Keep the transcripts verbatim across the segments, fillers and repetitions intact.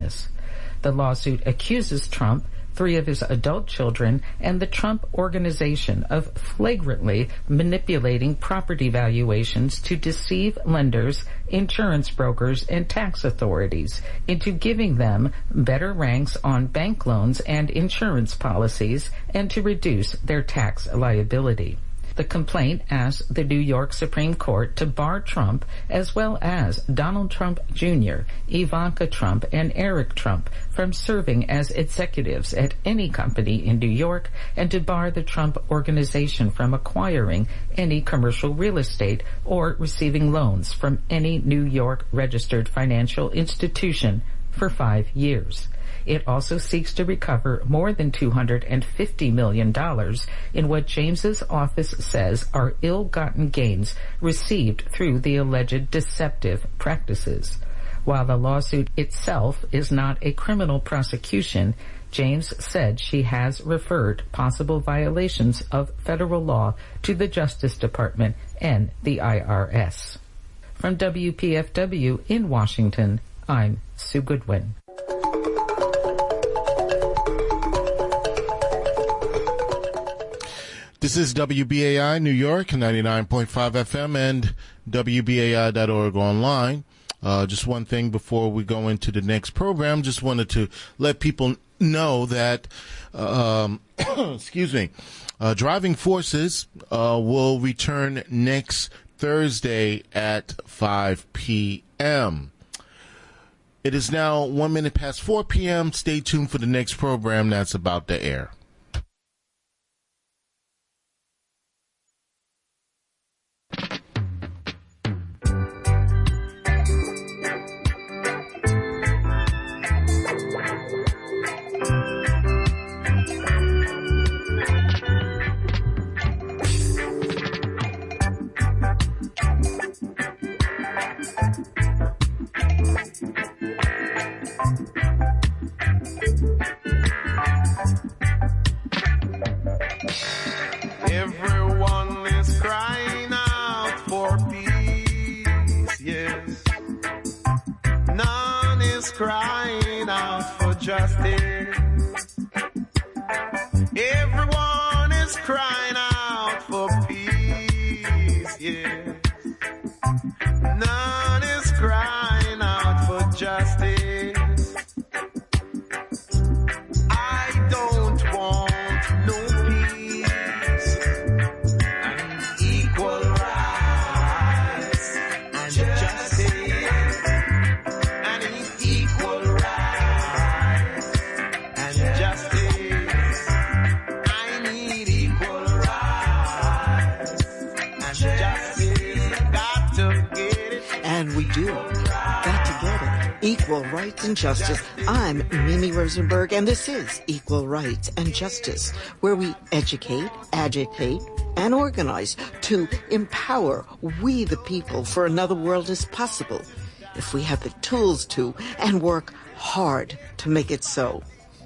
business. The lawsuit accuses Trump, three of his adult children, and the Trump Organization of flagrantly manipulating property valuations to deceive lenders, insurance brokers, and tax authorities into giving them better ranks on bank loans and insurance policies and to reduce their tax liability. The complaint asked the New York Supreme Court to bar Trump as well as Donald Trump Junior, Ivanka Trump, and Eric Trump from serving as executives at any company in New York and to bar the Trump Organization from acquiring any commercial real estate or receiving loans from any New York registered financial institution for five years. It also seeks to recover more than two hundred fifty million dollars in what James's office says are ill-gotten gains received through the alleged deceptive practices. While the lawsuit itself is not a criminal prosecution, James said she has referred possible violations of federal law to the Justice Department and the I R S. From W P F W in Washington, I'm Sue Goodwin. This is W B A I New York, ninety-nine point five F M and W B A I dot org online. Uh, just one thing before we go into the next program, just wanted to let people know that, um, excuse me, uh, Driving Forces uh, will return next Thursday at five p.m. It is now one minute past four p.m. Stay tuned for the next program that's about to air. Everyone is crying out for peace, yes. None is crying out for justice. Everyone is crying out for peace, yes. None is crying out for justice. I don't want no peace. I need equal rights and justice. I need equal rights and justice. I need equal rights and justice. Got to get it. And we do. Got to get it. Equal rights and justice. I'm Mimi Rosenberg, and this is Equal Rights and Justice, where we educate, agitate, and organize to empower we the people for another world is possible if we have the tools to and work hard to make it so.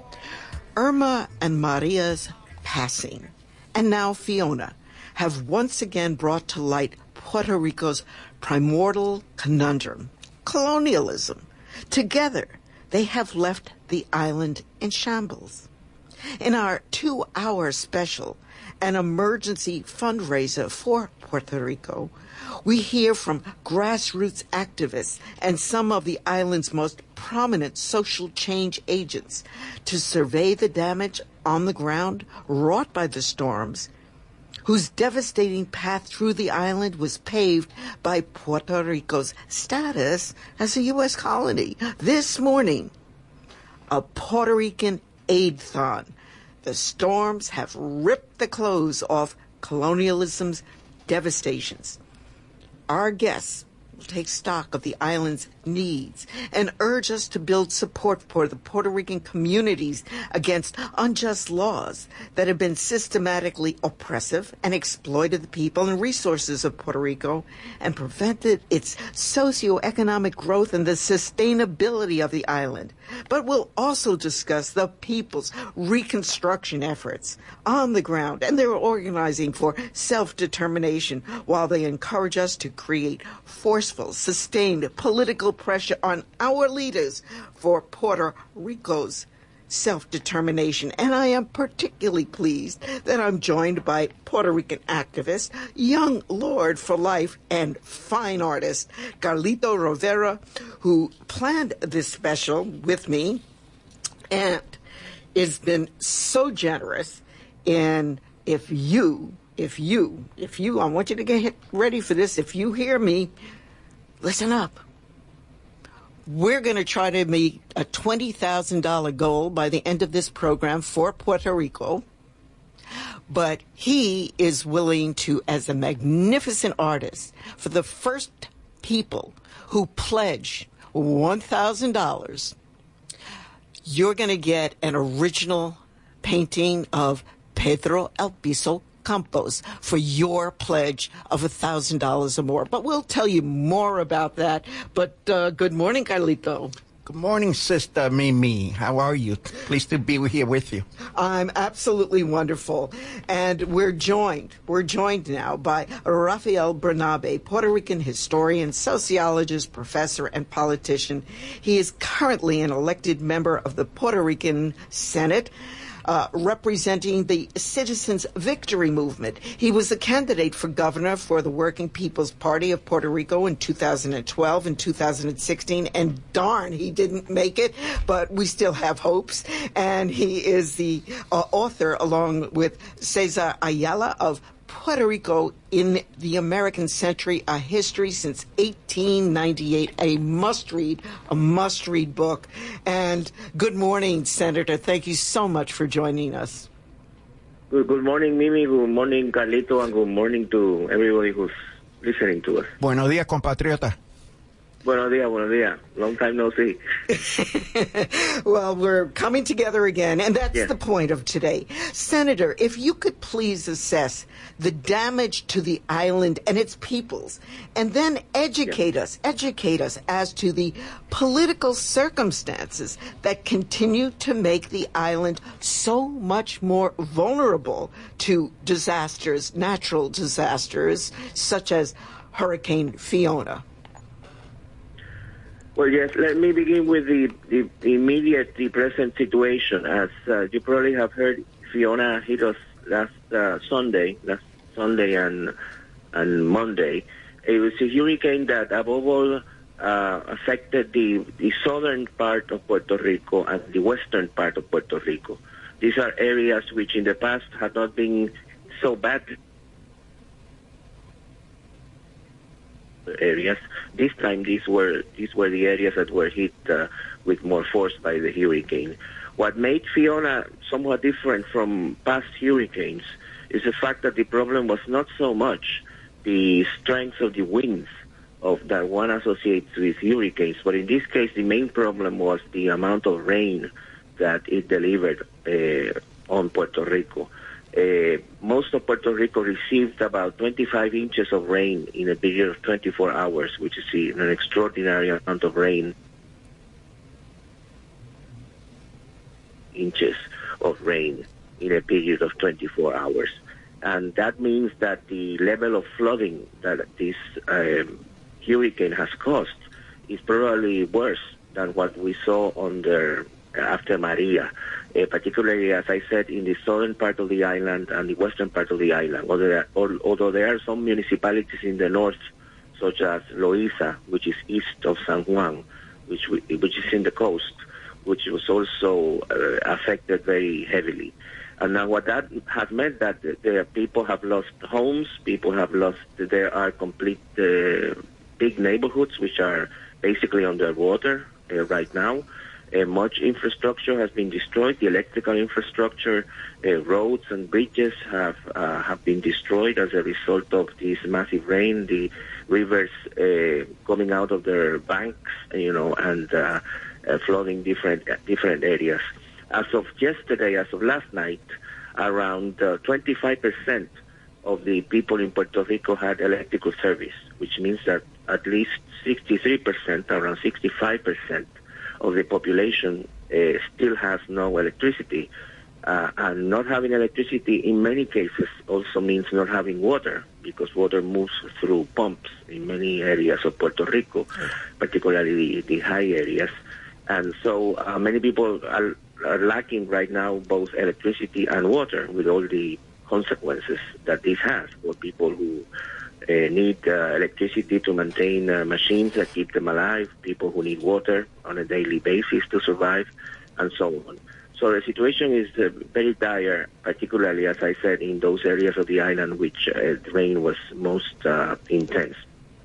Irma and Maria's passing, and now Fiona, have once again brought to light Puerto Rico's primordial conundrum, colonialism. Together, they have left the island in shambles. In our two-hour special, an emergency fundraiser for Puerto Rico, we hear from grassroots activists and some of the island's most prominent social change agents to survey the damage on the ground wrought by the storms, whose devastating path through the island was paved by Puerto Rico's status as a U S colony. This morning, a Puerto Rican aid-thon. The storms have ripped the clothes off colonialism's devastations. Our guests will take stock of the island's needs and urge us to build support for the Puerto Rican communities against unjust laws that have been systematically oppressive and exploited the people and resources of Puerto Rico and prevented its socioeconomic growth and the sustainability of the island. But we'll also discuss the people's reconstruction efforts on the ground and their organizing for self-determination while they encourage us to create forceful forceful, sustained political pressure on our leaders for Puerto Rico's self-determination. And I am particularly pleased that I'm joined by Puerto Rican activist, young Lord for life, and fine artist, Carlito Rivera, who planned this special with me and has been so generous. And if you, if you, if you, I want you to get ready for this. If you hear me, listen up. We're going to try to meet a twenty thousand dollars goal by the end of this program for Puerto Rico. But he is willing to, as a magnificent artist, for the first people who pledge one thousand dollars, you're going to get an original painting of Pedro Albizu Campos for your pledge of one thousand dollars or more. But we'll tell you more about that. But uh, good morning, Carlito. Good morning, Sister Mimi. How are you? Pleased to be here with you. I'm absolutely wonderful. And we're joined, we're joined now by Rafael Bernabe, Puerto Rican historian, sociologist, professor, and politician. He is currently an elected member of the Puerto Rican Senate, Uh, representing the Citizens Victory Movement. He was a candidate for governor for the Working People's Party of Puerto Rico in two thousand twelve and two thousand sixteen, and darn, he didn't make it, but we still have hopes. And he is the uh, author, along with Cesar Ayala, of Puerto Rico in the American Century, a history since eighteen ninety-eight, a must-read, a must-read book. And good morning, Senator. Thank you so much for joining us. Good, good morning, Mimi. Good morning, Carlito, and good morning to everybody who's listening to us. Buenos días, compatriota. Buenos días, buenos días. Long time no see. Well, we're coming together again, and that's yes. the point of today. Senator, if you could please assess the damage to the island and its peoples, and then educate yes. us, educate us as to the political circumstances that continue to make the island so much more vulnerable to disasters, natural disasters, such as Hurricane Fiona. Well, yes, let me begin with the, the immediate, the present situation. As uh, you probably have heard, Fiona hit us last uh, Sunday, last Sunday and and Monday. It was a hurricane that, above all, uh, affected the, the southern part of Puerto Rico and the western part of Puerto Rico. These are areas which in the past had not been so bad areas. This time, these were these were the areas that were hit uh, with more force by the hurricane. What made Fiona somewhat different from past hurricanes is the fact that the problem was not so much the strength of the winds of that one associates with hurricanes, but in this case, the main problem was the amount of rain that it delivered uh, on Puerto Rico. Uh, most of Puerto Rico received about twenty-five inches of rain in a period of twenty-four hours, which is an extraordinary amount of rain. Inches of rain in a period of twenty-four hours. And that means that the level of flooding that this um, hurricane has caused is probably worse than what we saw under after Maria. Uh, particularly, as I said, in the southern part of the island and the western part of the island. Although there, although there are some municipalities in the north, such as Loíza, which is east of San Juan, which we, which is in the coast, which was also uh, affected very heavily. And now what that has meant that the people have lost homes, people have lost, there are complete uh, big neighborhoods which are basically underwater uh, right now. Uh, much infrastructure has been destroyed. The electrical infrastructure, uh, roads and bridges have uh, have been destroyed as a result of this massive rain. The rivers uh, coming out of their banks, you know, and uh, uh, flooding different uh, different areas. As of yesterday, as of last night, around uh, twenty-five percent of the people in Puerto Rico had electrical service, which means that at least sixty-three percent, around sixty-five percent of the population uh, still has no electricity. Uh, and not having electricity in many cases also means not having water, because water moves through pumps in many areas of Puerto Rico, particularly the, the high areas. And so uh, many people are, are lacking right now both electricity and water, with all the consequences that this has for people who uh, need uh, electricity to maintain uh, machines that keep them alive, people who need water on a daily basis to survive, and so on. So the situation is uh, very dire, particularly, as I said, in those areas of the island which uh, the rain was most uh, intense.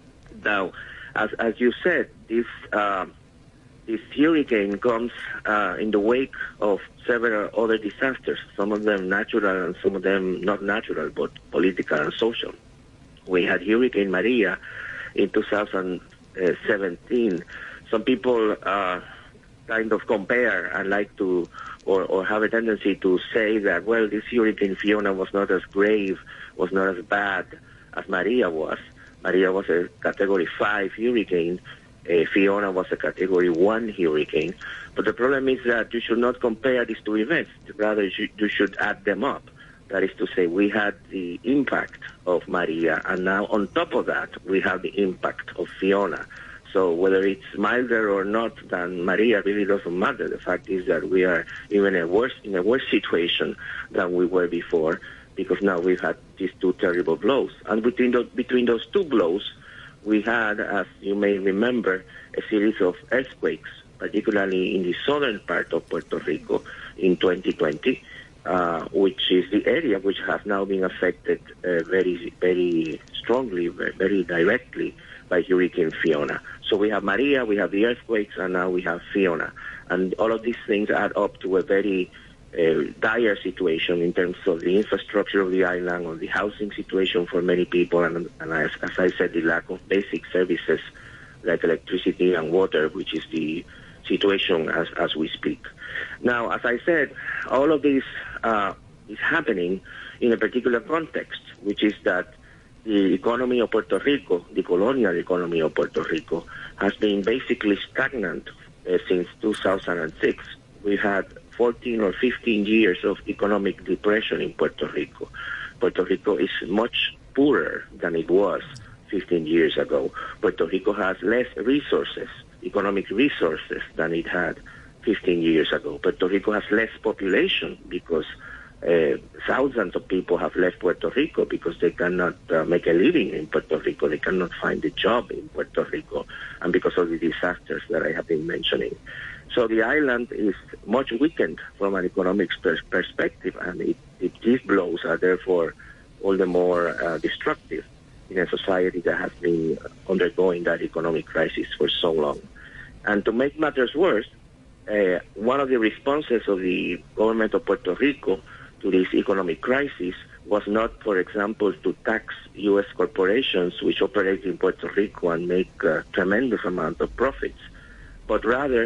Now, as, as you said, this uh, this hurricane comes uh, in the wake of several other disasters, some of them natural and some of them not natural, but political and social. We had Hurricane Maria in two thousand seventeen. Some people uh, kind of compare and like to Or, or have a tendency to say that, well, this Hurricane Fiona was not as grave, was not as bad as Maria was. Maria was a Category five hurricane. Uh, Fiona was a Category one hurricane. But the problem is that you should not compare these two events. Rather, you should, you should add them up. That is to say, we had the impact of Maria, and now on top of that, we have the impact of Fiona. So whether it's milder or not than Maria really doesn't matter. The fact is that we are even a worse, in a worse situation than we were before, because now we've had these two terrible blows. And between those, between those two blows, we had, as you may remember, a series of earthquakes, particularly in the southern part of Puerto Rico in twenty twenty, uh, which is the area which has now been affected uh, very, very strongly, very directly by Hurricane Fiona. So we have Maria, we have the earthquakes, and now we have Fiona. And all of these things add up to a very uh, dire situation in terms of the infrastructure of the island, or the housing situation for many people, and, and as, as I said, the lack of basic services like electricity and water, which is the situation as, as we speak. Now, as I said, all of this uh, is happening in a particular context, which is that the economy of Puerto Rico, the colonial economy of Puerto Rico, has been basically stagnant uh, since two thousand six. We've had fourteen or fifteen years of economic depression in Puerto Rico. Puerto Rico is much poorer than it was fifteen years ago. Puerto Rico has less resources, economic resources, than it had fifteen years ago. Puerto Rico has less population because Uh, thousands of people have left Puerto Rico because they cannot uh, make a living in Puerto Rico. They cannot find a job in Puerto Rico, and because of the disasters that I have been mentioning. So the island is much weakened from an economic pers- perspective, and it, it, these blows are therefore all the more uh, destructive in a society that has been undergoing that economic crisis for so long. And to make matters worse, uh, one of the responses of the government of Puerto Rico to this economic crisis was not, for example, to tax U S corporations which operate in Puerto Rico and make a tremendous amount of profits, but rather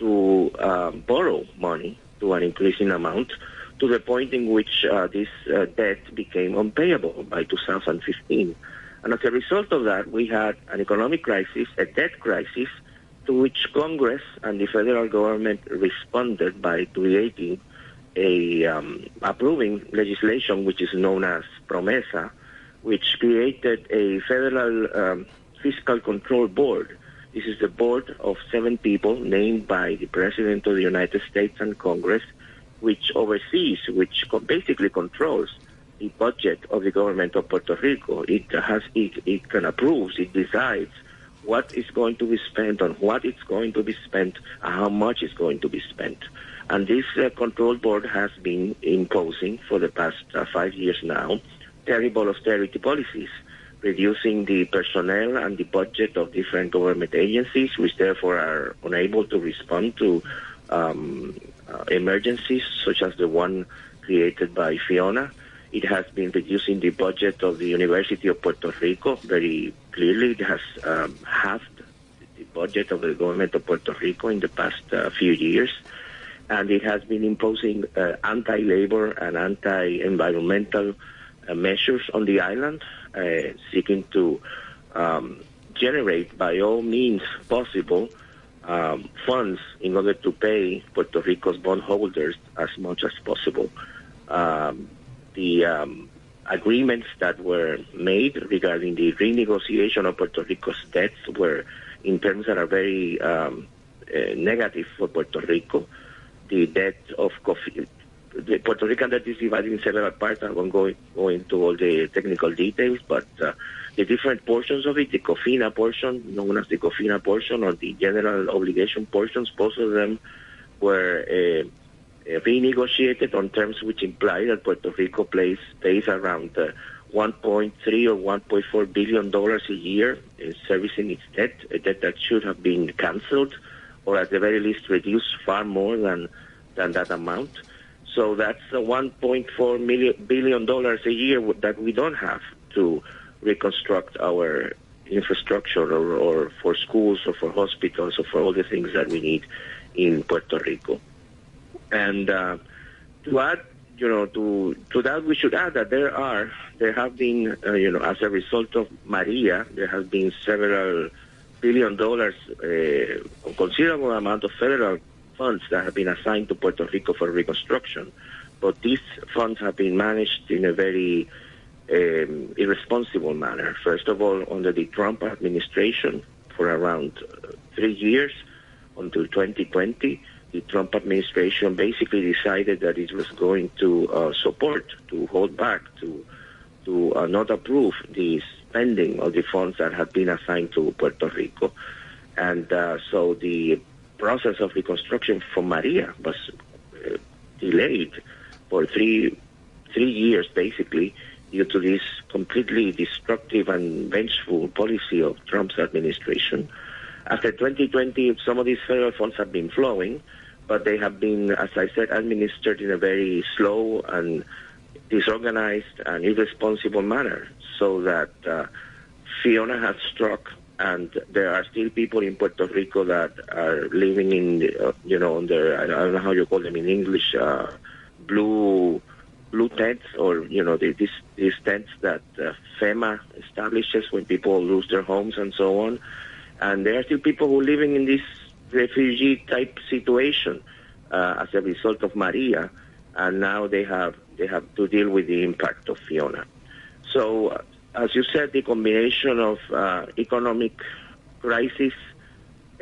to uh, borrow money to an increasing amount, to the point in which uh, this uh, debt became unpayable by two thousand fifteen. And as a result of that, we had an economic crisis, a debt crisis, to which Congress and the federal government responded by creating a um, approving legislation which is known as PROMESA, which created a federal um, fiscal control board. This is the board of seven people named by the President of the United States and Congress, which oversees, which co- basically controls the budget of the government of Puerto Rico. It has, it, it can approve, it decides what is going to be spent, on what it's going to be spent, and how much is going to be spent. And this uh, control board has been imposing for the past uh, five years now terrible austerity policies, reducing the personnel and the budget of different government agencies, which therefore are unable to respond to um, uh, emergencies such as the one created by Fiona. It has been reducing the budget of the University of Puerto Rico very clearly. It has um, halved the budget of the government of Puerto Rico in the past uh, few years. And it has been imposing uh, anti-labor and anti-environmental uh, measures on the island, uh, seeking to um, generate by all means possible um, funds in order to pay Puerto Rico's bondholders as much as possible. Um, the um, agreements that were made regarding the renegotiation of Puerto Rico's debts were in terms that are very um, uh, negative for Puerto Rico. The debt of coffee, the Puerto Rican debt is divided in several parts. I won't go, go into all the technical details, but uh, the different portions of it, the COFINA portion, known as the COFINA portion, or the general obligation portions, both of them were uh, renegotiated on terms which imply that Puerto Rico pays, pays around uh, one point three or one point four billion dollars a year in servicing its debt, a debt that should have been canceled or at the very least reduced far more than, than that amount. So that's uh, one point four billion dollars a year that we don't have to reconstruct our infrastructure or, or for schools or for hospitals or for all the things that we need in Puerto Rico. And uh, to add, you know, to to that we should add that there are, there have been, uh, you know, as a result of Maria, there have been several billion dollars, uh, a considerable amount of federal funds that have been assigned to Puerto Rico for reconstruction. But these funds have been managed in a very um, irresponsible manner. First of all, under the Trump administration for around uh, three years, until twenty twenty, the Trump administration basically decided that it was going to uh, support, to hold back, to to uh, not approve the spending of the funds that had been assigned to Puerto Rico. And uh, so the process of reconstruction from Maria was uh, delayed for three three years, basically, due to this completely destructive and vengeful policy of Trump's administration. After twenty twenty, some of these federal funds have been flowing, but they have been, as I said, administered in a very slow and disorganized and irresponsible manner, so that uh, Fiona has struck, and there are still people in Puerto Rico that are living in, the, uh, you know, under, I don't know how you call them in English, uh, blue blue tents, or, you know, the, these, these tents that uh, FEMA establishes when people lose their homes and so on. And there are still people who are living in this refugee-type situation uh, as a result of Maria, and now they have they have to deal with the impact of Fiona. So, uh, as you said, the combination of uh, economic crisis, uh,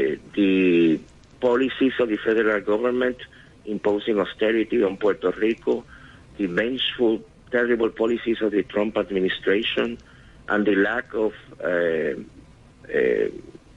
the policies of the federal government imposing austerity on Puerto Rico, the vengeful, terrible policies of the Trump administration, and the lack of uh, uh,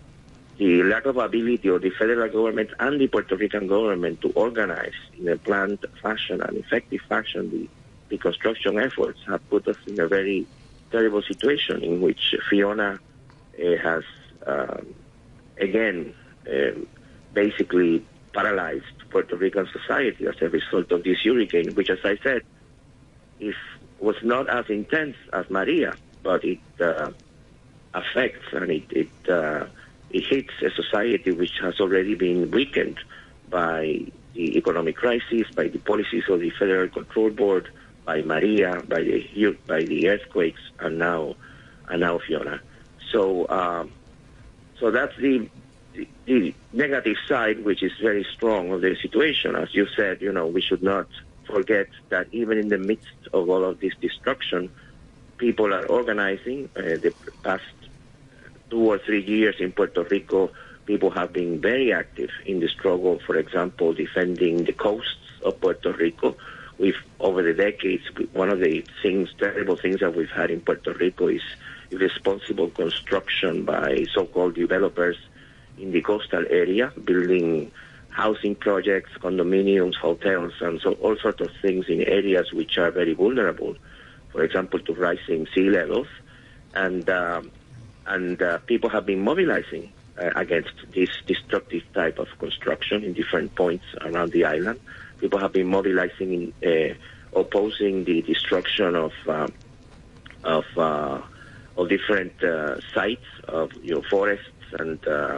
the lack of ability of the federal government and the Puerto Rican government to organize in a planned fashion and effective fashion the reconstruction efforts have put us in a very terrible situation in which Fiona uh, has, uh, again, uh, basically paralyzed Puerto Rican society as a result of this hurricane, which, as I said, is, was not as intense as Maria, but it uh, affects and it, it uh, It hits a society which has already been weakened by the economic crisis, by the policies of the Federal Control Board, by Maria, by the by the earthquakes, and now and now Fiona. So, um, so that's the, the the negative side, which is very strong of the situation. As you said, you know, we should not forget that even in the midst of all of this destruction, people are organizing. Uh, the past two or three years in Puerto Rico, people have been very active in the struggle, for example, defending the coasts of Puerto Rico. We've, over the decades, one of the things, terrible things that we've had in Puerto Rico is irresponsible construction by so-called developers in the coastal area, building housing projects, condominiums, hotels, and so all sorts of things in areas which are very vulnerable, for example, to rising sea levels. And um, And uh, people have been mobilizing uh, against this destructive type of construction in different points around the island. People have been mobilizing in uh, opposing the destruction of uh, of uh, of different uh, sites of, you know, forests and uh,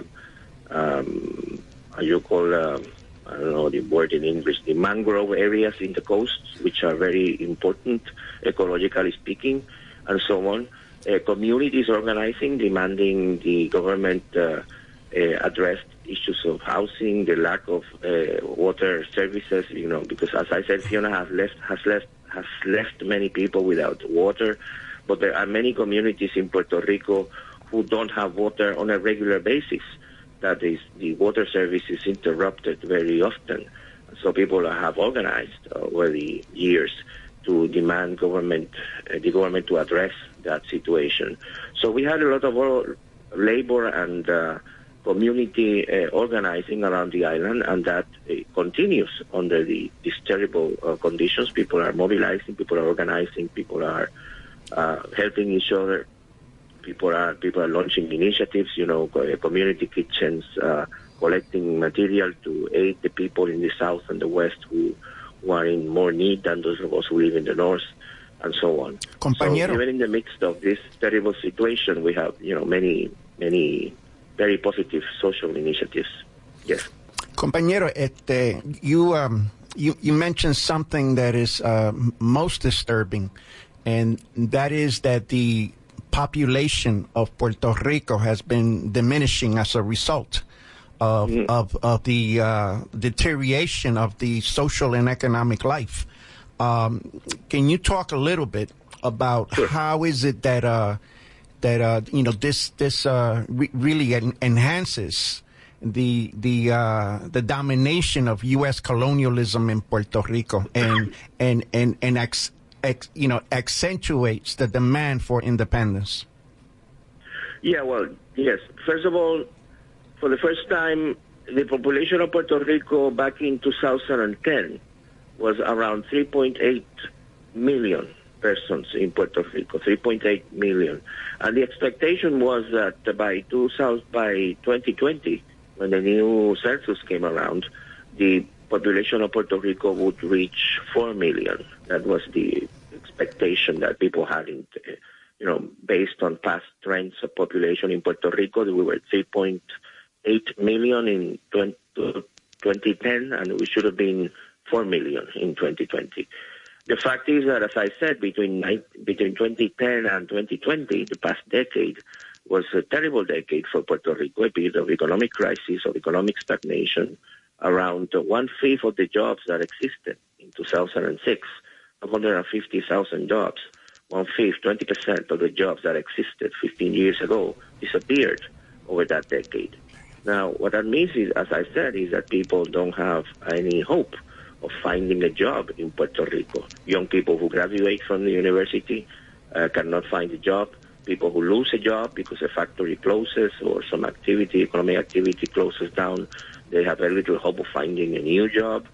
um, how you call uh, I don't know the word in English, the mangrove areas in the coasts, which are very important ecologically speaking, and so on. Uh, communities organizing, demanding the government uh, uh, addressed issues of housing, the lack of uh, water services, you know, because as I said, Fiona has left, has left, has left many people without water, but there are many communities in Puerto Rico who don't have water on a regular basis. That is, the water service is interrupted very often. So people have organized over the years to demand government, uh, the government to address that situation. So we had a lot of labor and uh, community uh, organizing around the island, and that uh, continues under the, these terrible uh, conditions. People are mobilizing, people are organizing, people are uh, helping each other. People are people are launching initiatives, you know, community kitchens, uh, collecting material to aid the people in the south and the west who, who are in more need than those of us who live in the north, and so on. Compañero. So even in the midst of this terrible situation, we have, you know, many, many very positive social initiatives. Yes. Compañero, este, you, um, you, you mentioned something that is uh, most disturbing, and that is that the population of Puerto Rico has been diminishing as a result of mm. of, of the uh, deterioration of the social and economic life. Um, can you talk a little bit about sure. how is it that uh, that uh, you know this this uh, re- really en- enhances the the uh, the domination of U S colonialism in Puerto Rico and and and and ex- Ex, you know, accentuates the demand for independence? Yeah, well, yes. First of all, for the first time, the population of Puerto Rico back in two thousand ten was around three point eight million persons in Puerto Rico, three point eight million. And the expectation was that by two thousand, by twenty twenty, when the new census came around, the population of Puerto Rico would reach four million. That was the expectation that people had, in, you know, based on past trends of population in Puerto Rico. We were three point eight million in twenty ten, and we should have been four million in twenty twenty. The fact is that, as I said, between between twenty ten and twenty twenty, the past decade was a terrible decade for Puerto Rico, a period of economic crisis, of economic stagnation. Around one-fifth of the jobs that existed in two thousand six, one hundred fifty thousand jobs, one-fifth, twenty percent of the jobs that existed fifteen years ago disappeared over that decade. Now, what that means is, as I said, is that people don't have any hope of finding a job in Puerto Rico. Young people who graduate from the university uh, cannot find a job. People who lose a job because a factory closes or some activity, economic activity closes down, they have very little hope of finding a new job.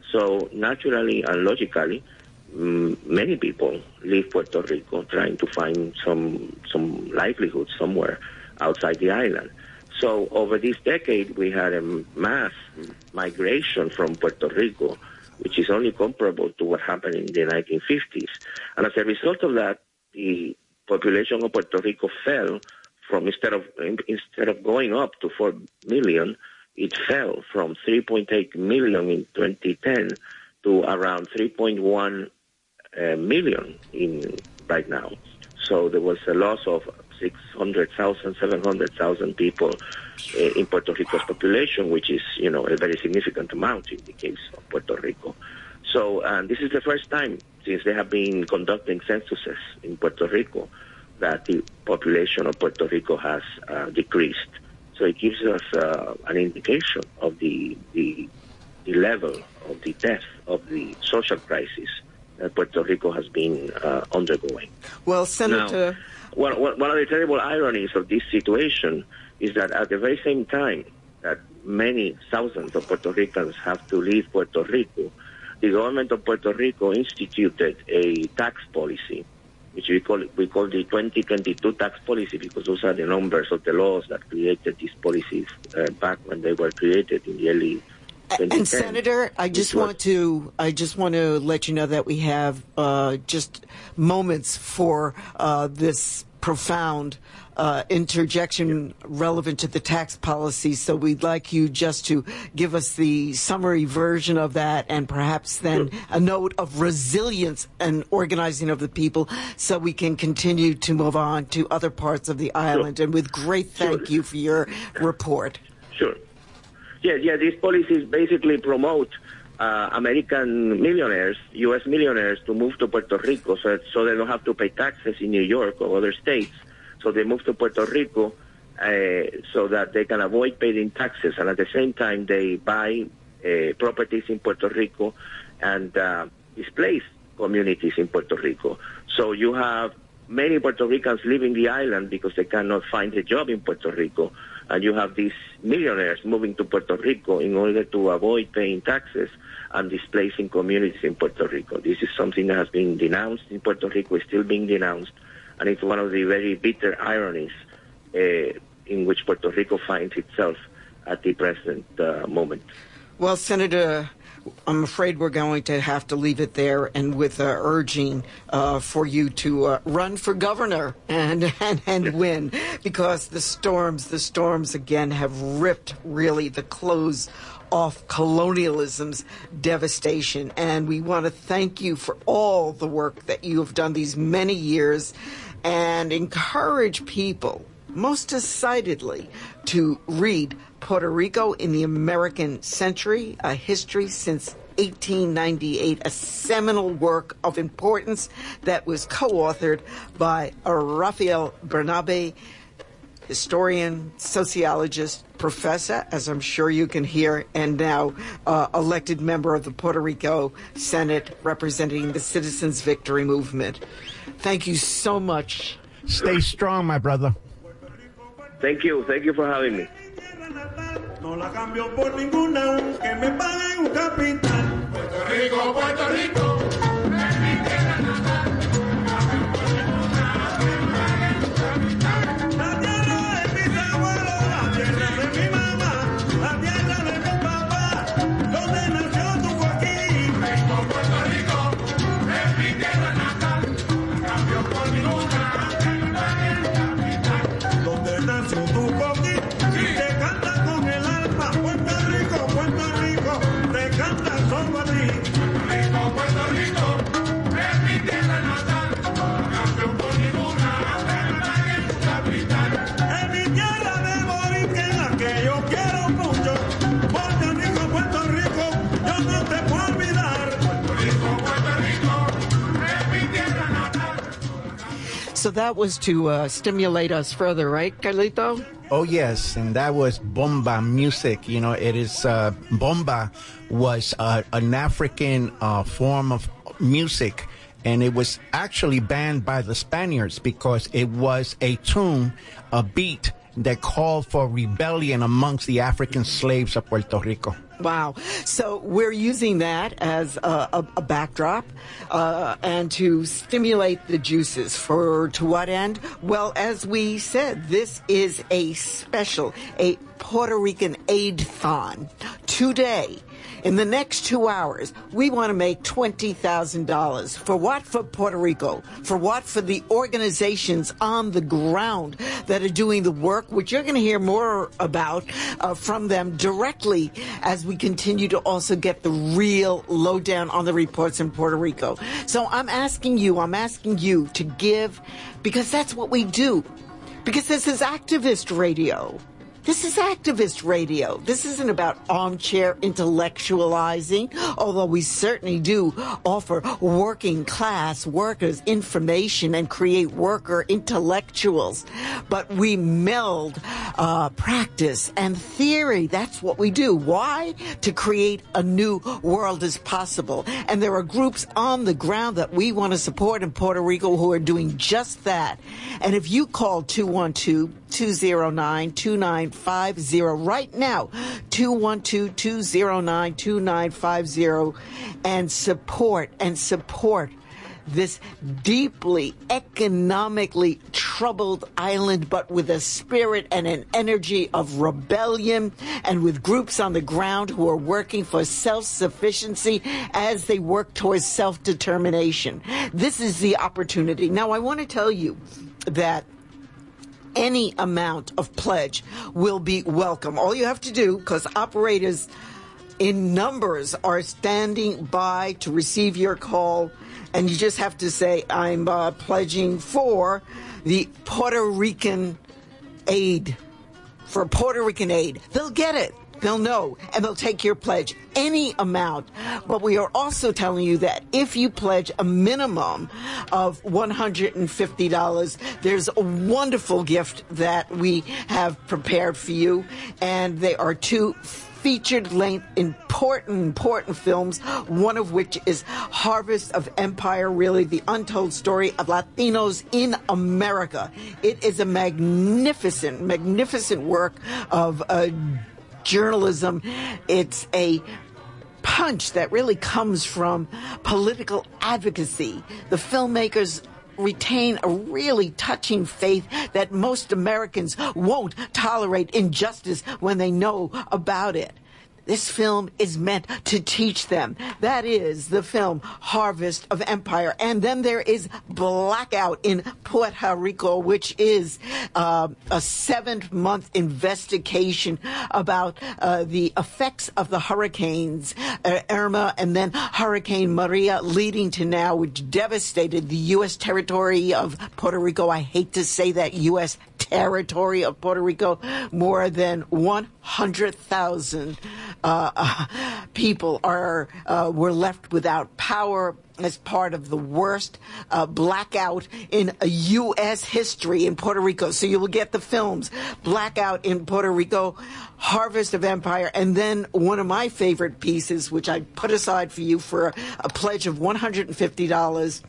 So naturally and logically, um, many people leave Puerto Rico trying to find some some livelihood somewhere outside the island. So over this decade, we had a mass migration from Puerto Rico, which is only comparable to what happened in the nineteen fifties. And as a result of that, the population of Puerto Rico fell from, instead of instead of going up to four million, it fell from three point eight million in twenty ten to around three point one uh, million in right now. So there was a loss of six hundred thousand, seven hundred thousand people uh, in Puerto Rico's population, which is, you know, a very significant amount in the case of Puerto Rico. So, and this is the first time since they have been conducting censuses in Puerto Rico that the population of Puerto Rico has uh, decreased. So it gives us uh, an indication of the, the the level of the depth of the social crisis that Puerto Rico has been uh, undergoing. Well, Senator... Now, one, one of the terrible ironies of this situation is that at the very same time that many thousands of Puerto Ricans have to leave Puerto Rico, the government of Puerto Rico instituted a tax policy, which we call we call the twenty twenty-two tax policy, because those are the numbers of the laws that created these policies uh, back when they were created in the early twenty ten. And Senator, I just want to I just want to let you know that we have uh, just moments for uh, this profound uh, interjection relevant to the tax policy. So we'd like you just to give us the summary version of that, and perhaps then a note of resilience and organizing of the people, so we can continue to move on to other parts of the island. And with great thank you for your report. Sure. Yeah, yeah. These policies basically promote uh, American millionaires, U S millionaires, to move to Puerto Rico, so so they don't have to pay taxes in New York or other states. So they move to Puerto Rico uh, so that they can avoid paying taxes, and at the same time they buy uh, properties in Puerto Rico and uh, displace communities in Puerto Rico. So you have many Puerto Ricans leaving the island because they cannot find a job in Puerto Rico. And you have these millionaires moving to Puerto Rico in order to avoid paying taxes and displacing communities in Puerto Rico. This is something that has been denounced in Puerto Rico, is still being denounced, and it's one of the very bitter ironies uh, in which Puerto Rico finds itself at the present uh, moment. Well, Senator, I'm afraid we're going to have to leave it there, and with uh, urging uh, for you to uh, run for governor and, and and win, because the storms, the storms again have ripped really the clothes off colonialism's devastation. And we want to thank you for all the work that you have done these many years, and encourage people, most decidedly, to read Puerto Rico in the American Century, a history since eighteen ninety-eight, a seminal work of importance that was co-authored by Rafael Bernabe, historian, sociologist, professor, as I'm sure you can hear, and now uh, elected member of the Puerto Rico Senate representing the Citizens Victory Movement. Thank you so much. Stay strong, my brother. Thank you. Thank you for having me. No la cambio por ninguna, que me paguen un capital. Puerto Rico, Puerto Rico, es mi tierra natal. La tierra de mis abuelos, la tierra de mi mamá, la tierra de mi papá, donde nació tu Joaquín. Rico, Puerto Rico, es mi tierra natal. No la cambio por ninguna, que me paguen un capital. Donde nació tu Joaquín. Puerto Rico, Puerto Rico, te canta solo a ti. Rico, Puerto Rico, es mi tierra natal. No cambio por ninguna, que me tu capital. Es mi tierra de Boriquena que yo quiero mucho. Puerto Rico, Puerto Rico, yo no te puedo olvidar. Puerto Rico, Puerto Rico, es mi tierra natal. So that was to uh, stimulate us further, right, Carlito? Oh, yes, and that was bomba music. You know, it is, uh, bomba was uh, an African uh, form of music, and it was actually banned by the Spaniards because it was a tune, a beat that called for rebellion amongst the African slaves of Puerto Rico. Wow. So we're using that as a, a, a backdrop uh, and to stimulate the juices. For to what end? Well, as we said, this is a special, a Puerto Rican aid-thon. Today, in the next two hours, we want to make twenty thousand dollars. For what? For Puerto Rico. For what? For the organizations on the ground that are doing the work, which you're going to hear more about uh, from them directly as we continue to also get the real lowdown on the reports in Puerto Rico. So I'm asking you, I'm asking you to give, because that's what we do. Because this is activist radio. This is activist radio. This isn't about armchair intellectualizing, although we certainly do offer working class workers information and create worker intellectuals. But we meld uh, practice and theory. That's what we do. Why? To create a new world as possible. And there are groups on the ground that we want to support in Puerto Rico who are doing just that. And if you call two one two, two zero nine, two nine five zero right now, two one two, two zero nine, two nine five zero, and support and support this deeply economically troubled island, but with a spirit and an energy of rebellion, and with groups on the ground who are working for self-sufficiency as they work towards self-determination. This is the opportunity. Now, I want to tell you that any amount of pledge will be welcome. All you have to do, because operators in numbers are standing by to receive your call, and you just have to say, I'm uh, pledging for the Puerto Rican aid for Puerto Rican aid, they'll get it. They'll know, and they'll take your pledge, any amount. But we are also telling you that if you pledge a minimum of one hundred fifty dollars, there's a wonderful gift that we have prepared for you, and they are two featured length important important films, one of which is Harvest of Empire, really the untold story of Latinos in America. It is a magnificent magnificent work of uh, journalism. It's a punch that really comes from political advocacy. The filmmakers retain a really touching faith that most Americans won't tolerate injustice when they know about it. This film is meant to teach them. That is the film Harvest of Empire. And then there is Blackout in Puerto Rico, which is uh, a seven-month investigation about uh, the effects of the hurricanes, uh, Irma and then Hurricane Maria, leading to now, which devastated the U S territory of Puerto Rico. I hate to say that, U S territory of Puerto Rico. More than one hundred thousand uh, uh, people are uh, were left without power as part of the worst uh, blackout in a U S history in Puerto Rico. So you will get the films Blackout in Puerto Rico, Harvest of Empire, and then one of my favorite pieces, which I put aside for you for a, a pledge of one hundred fifty dollars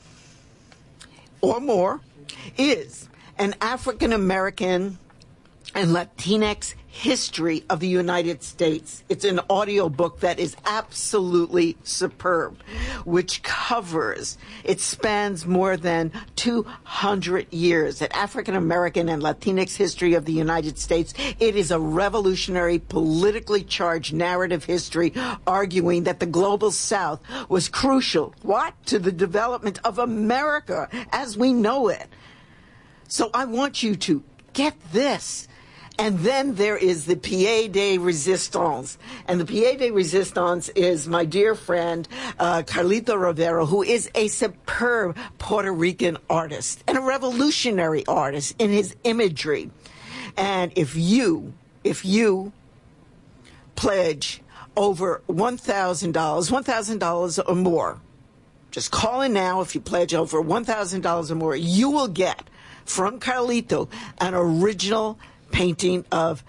or more, is an African-American and Latinx history of the United States. It's an audio book that is absolutely superb, which covers, it spans more than two hundred years, an African-American and Latinx history of the United States. It is a revolutionary, politically charged narrative history arguing that the global South was crucial, what? To the development of America as we know it. So I want you to get this. And then there is the Pied de Resistance. And the Pied de Resistance is my dear friend, uh, Carlito Rivero, who is a superb Puerto Rican artist and a revolutionary artist in his imagery. And if you, if you pledge over one thousand dollars, one thousand dollars or more, just call in now. If you pledge over one thousand dollars or more, you will get from Carlito an original painting of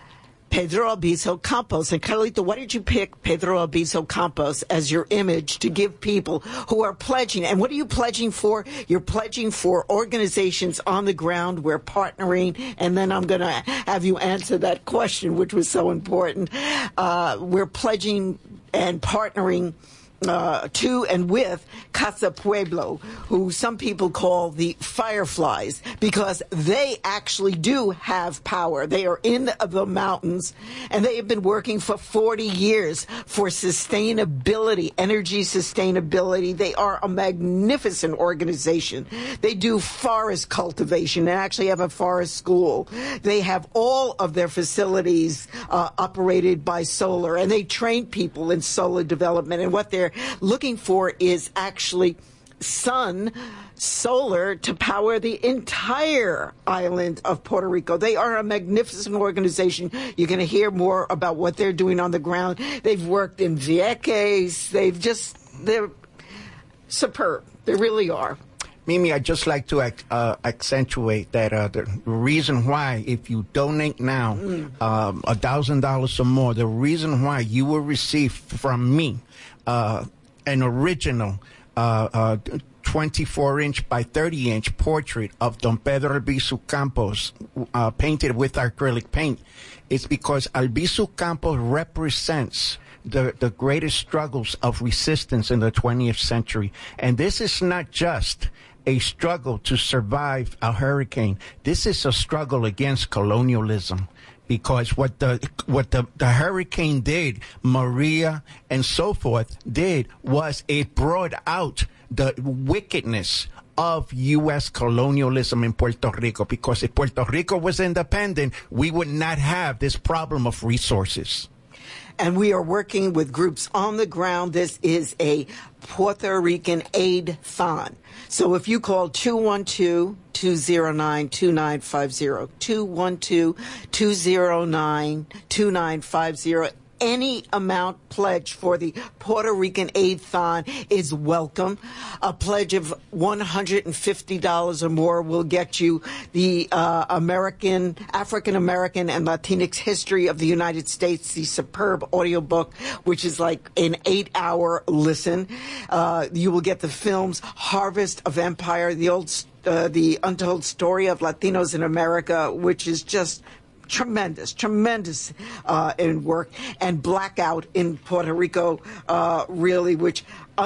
Pedro Albizu Campos. And Carlito, why did you pick Pedro Albizu Campos as your image to give people who are pledging? And what are you pledging for? You're pledging for organizations on the ground. We're partnering. And then I'm going to have you answer that question, which was so important. Uh, we're pledging and partnering Uh, to and with Casa Pueblo, who some people call the Fireflies, because they actually do have power. They are in the, the mountains, and they have been working for forty years for sustainability, energy sustainability. They are a magnificent organization. They do forest cultivation and actually have a forest school. They have all of their facilities uh, operated by solar, and they train people in solar development. And what they're looking for is actually sun, solar, to power the entire island of Puerto Rico. They are a magnificent organization. You're going to hear more about what they're doing on the ground. They've worked in Vieques. They've just, they're superb. They really are. Mimi, I'd just like to uh, accentuate that uh, the reason why, if you donate now mm. um, one thousand dollars or more, the reason why you will receive from me uh, an original uh, uh, twenty-four inch by thirty inch portrait of Don Pedro Albizu Campos uh, painted with acrylic paint is because Albizu Campos represents the, the greatest struggles of resistance in the twentieth century. And this is not just a struggle to survive a hurricane. This is a struggle against colonialism. Because what the what the, the hurricane did, Maria and so forth did, was it brought out the wickedness of U S colonialism in Puerto Rico. Because if Puerto Rico was independent, we would not have this problem of resources. and we are working with groups on the ground. This is a Puerto Rican aid-thon. So if you call two one two, two zero nine, two nine five zero, two one two, two zero nine, two nine five zero, any amount pledged for the Puerto Rican Aid-thon is welcome. A pledge of one hundred fifty dollars or more will get you the uh, American, African-American and Latinx history of the United States, the superb audiobook, which is like an eight-hour listen. Uh, you will get the films Harvest of Empire, the old, uh, the untold story of Latinos in America, which is just tremendous, tremendous uh, in work, and Blackout in Puerto Rico, uh, really, which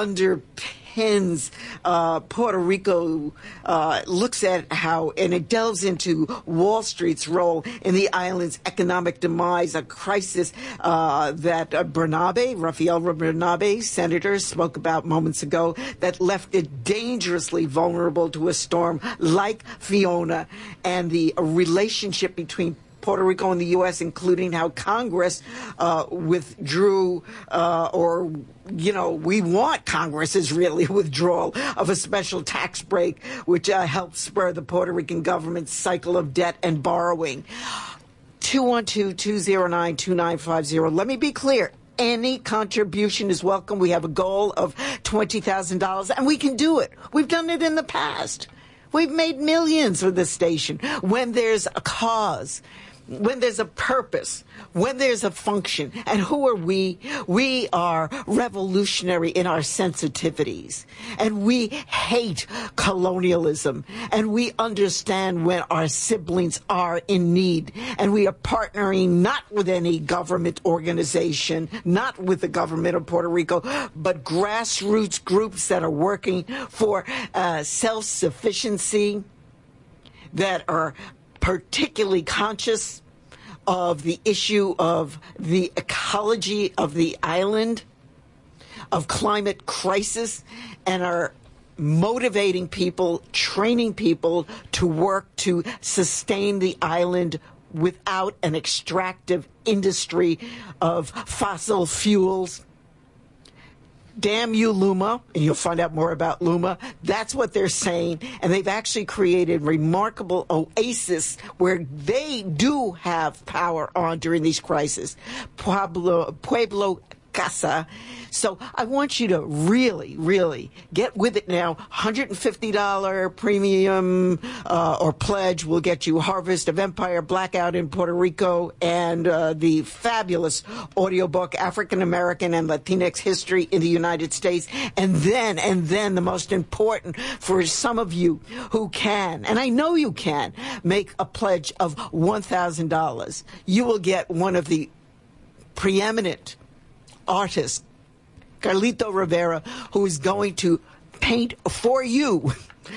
underpins uh, Puerto Rico, uh, looks at how, and it delves into Wall Street's role in the island's economic demise, a crisis uh, that uh, Bernabe, Rafael Bernabe, senator, spoke about moments ago, that left it dangerously vulnerable to a storm like Fiona, and the relationship between Puerto Rico and the U S, including how Congress uh, withdrew uh, or, you know, we want Congress's really withdrawal of a special tax break, which uh, helped spur the Puerto Rican government's cycle of debt and borrowing. two one two, two zero nine, two nine five zero. Let me be clear. Any contribution is welcome. We have a goal of twenty thousand dollars, and we can do it. We've done it in the past. We've made millions for this station. When there's a cause, when there's a purpose, when there's a function. And who are we? We are revolutionary in our sensitivities. And we hate colonialism. And we understand when our siblings are in need. And we are partnering not with any government organization, not with the government of Puerto Rico, but grassroots groups that are working for uh, self-sufficiency, that are particularly conscious of the issue of the ecology of the island, of climate crisis, and are motivating people, training people to work to sustain the island without an extractive industry of fossil fuels. Damn you, Luma, and you'll find out more about Luma. That's what they're saying, and they've actually created remarkable oasis where they do have power on during these crises. Pueblo, Pueblo Casa. So I want you to really, really get with it now. one hundred fifty dollars premium uh, or pledge will get you Harvest of Empire, Blackout in Puerto Rico, and uh, the fabulous audiobook African American and Latinx History in the United States. And then, and then the most important for some of you who can, and I know you can, make a pledge of one thousand dollars. You will get one of the preeminent artists, Carlito Rivera, who is going to paint for you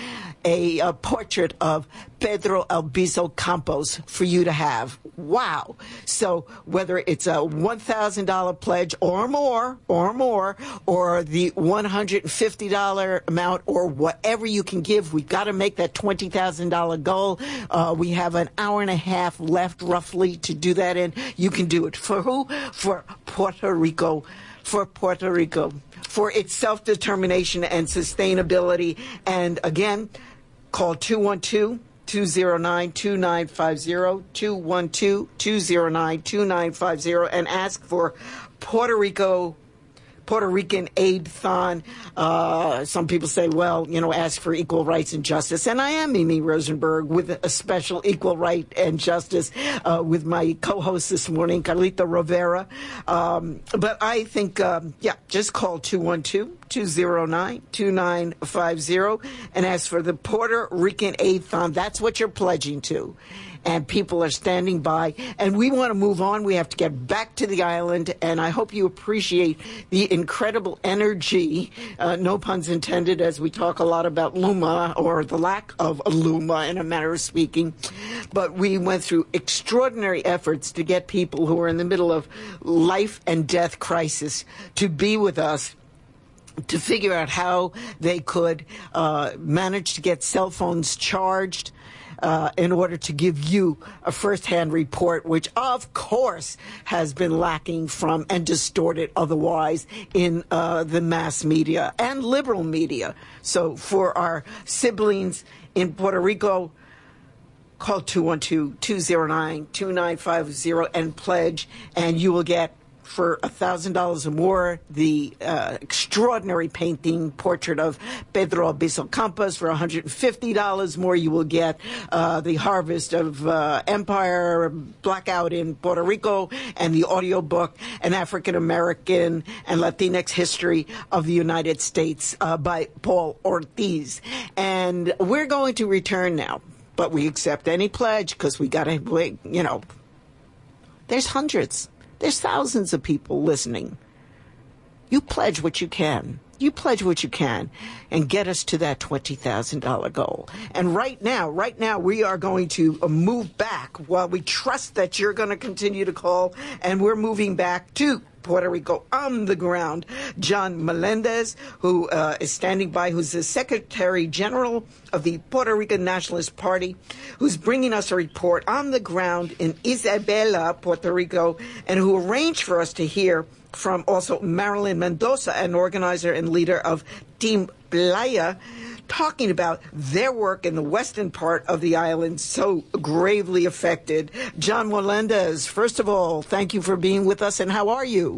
a, a portrait of Pedro Albizu Campos for you to have. Wow. So whether it's a one thousand dollars pledge or more, or more, or the one hundred fifty dollars amount, or whatever you can give, we've got to make that twenty thousand dollars goal. Uh, we have an hour and a half left, roughly, to do that in. You can do it. For who? For Puerto Rico. For Puerto Rico. For its self-determination and sustainability. And again, call two one two, two zero nine, two nine five zero, two one two, two zero nine, two nine five zero, and ask for Puerto Rico, Puerto Rican Aid-thon. Uh, some people say, well, you know, ask for equal rights and justice. And I am Mimi Rosenberg with a special equal right and justice uh, with my co-host this morning, Carlito Rivera. Um, but I think, um, yeah, just call two one two, two zero nine, two nine five zero and ask for the Puerto Rican Aid-thon. That's what you're pledging to. And people are standing by. And we want to move on. We have to get back to the island. And I hope you appreciate the incredible energy, uh, no puns intended, as we talk a lot about Luma, or the lack of Luma, in a manner of speaking. But we went through extraordinary efforts to get people who are in the middle of life and death crisis to be with us, to figure out how they could uh, manage to get cell phones charged, uh, in order to give you a firsthand report, which of course has been lacking from and distorted otherwise in uh, the mass media and liberal media. So for our siblings in Puerto Rico, call two one two, two zero nine, two nine five zero and pledge, and you will get, for one thousand dollars or more, the uh, extraordinary painting portrait of Pedro Albizu Campos. For one hundred fifty dollars more, you will get uh, the Harvest of uh, Empire, Blackout in Puerto Rico, and the audiobook, An African American and Latinx History of the United States uh, by Paul Ortiz. And we're going to return now, but we accept any pledge because we got to, you know, there's hundreds. There's thousands of people listening. You pledge what you can. You pledge what you can and get us to that twenty thousand dollars goal. And right now, right now, we are going to move back while we trust that you're going to continue to call, and we're moving back to Puerto Rico on the ground. John Melendez, who uh, is standing by, who's the Secretary General of the Puerto Rican Nationalist Party, who's bringing us a report on the ground in Isabela, Puerto Rico, and who arranged for us to hear from also Marilyn Mendoza, an organizer and leader of Team Playa, talking about their work in the western part of the island so gravely affected. John Melendez, first of all, thank you for being with us, and how are you?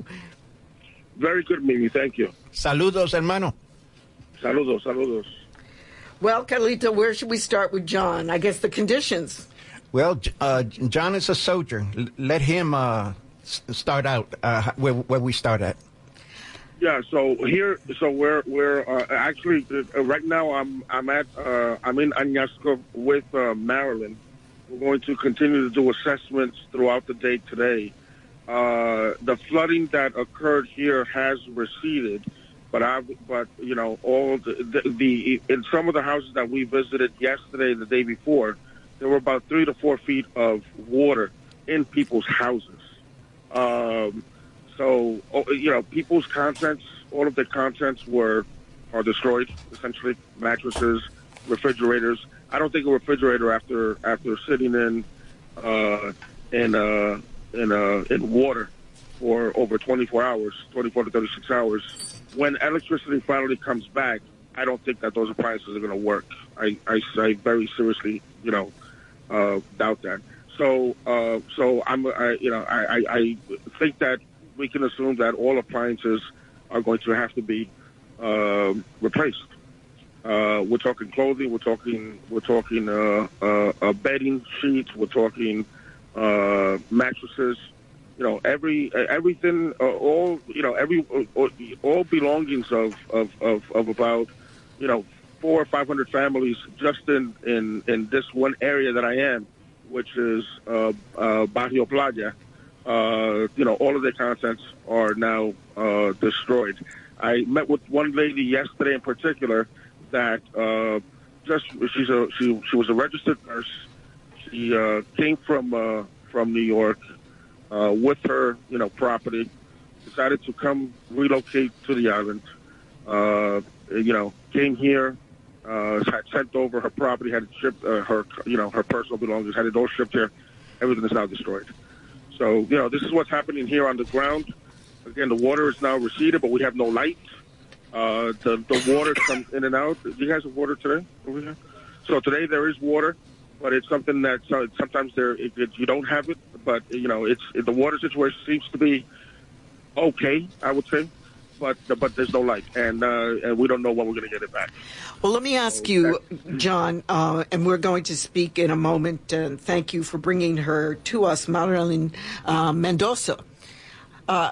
Very good, Mimi. Thank you. Saludos, hermano. Saludos, saludos. Well, Carlito, where should we start with John? I guess the conditions. Well, uh, John is a soldier. L- let him uh, s- start out uh, where, where we start at. Yeah. So here, so we're we're uh, actually uh, right now. I'm I'm at uh, I'm in Añasco with uh, Maryland. We're going to continue to do assessments throughout the day today. Uh, the flooding that occurred here has receded, but I but you know all the, the the in some of the houses that we visited yesterday, the day before, there were about three to four feet of water in people's houses. Um, So, you know, people's contents, all of their contents were are destroyed, essentially, mattresses, refrigerators. I don't think a refrigerator, after after sitting in uh, in uh, in uh, in water for over twenty-four hours, twenty-four to thirty-six hours, when electricity finally comes back, I don't think that those appliances are going to work. I, I, I very seriously, you know, uh, doubt that. So, uh, so I'm, I, you know, I, I, I think that we can assume that all appliances are going to have to be uh, replaced. Uh, we're talking clothing. We're talking. We're talking uh, uh, uh, bedding, sheets. We're talking uh, mattresses. You know, every everything. Uh, all you know, every uh, all belongings of, of, of, of about you know four or five hundred families just in, in, in this one area that I am, which is uh, uh, Barrio Playa. Uh, you know, all of their contents are now uh, destroyed. I met with one lady yesterday in particular that uh, just she's a she she was a registered nurse. She uh, came from uh, from New York uh, with her you know property. Decided to come relocate to the island. Uh, you know, came here. Uh, had sent over her property. Had it shipped uh, her you know her personal belongings. Had it all shipped here. Everything is now destroyed. So, you know, this is what's happening here on the ground. Again, the water is now receded, but we have no light. Uh, the, the water comes in and out. Do you guys have water today over here? So today there is water, but it's something that so sometimes there it, it, you don't have it. But, you know, it's the water situation seems to be okay, I would say. But but there's no light, and uh, and we don't know when we're going to get it back. Well, let me ask you, John, uh, and we're going to speak in a moment, and thank you for bringing her to us, Marilyn uh, Mendoza. Uh,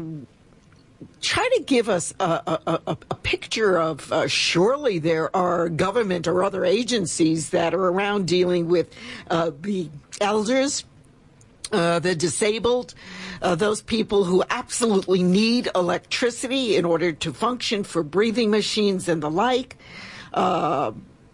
try to give us a, a, a, a picture of, uh, surely there are government or other agencies that are around dealing with uh, the elders, Uh, the disabled, uh, those people who absolutely need electricity in order to function, for breathing machines and the like. Uh,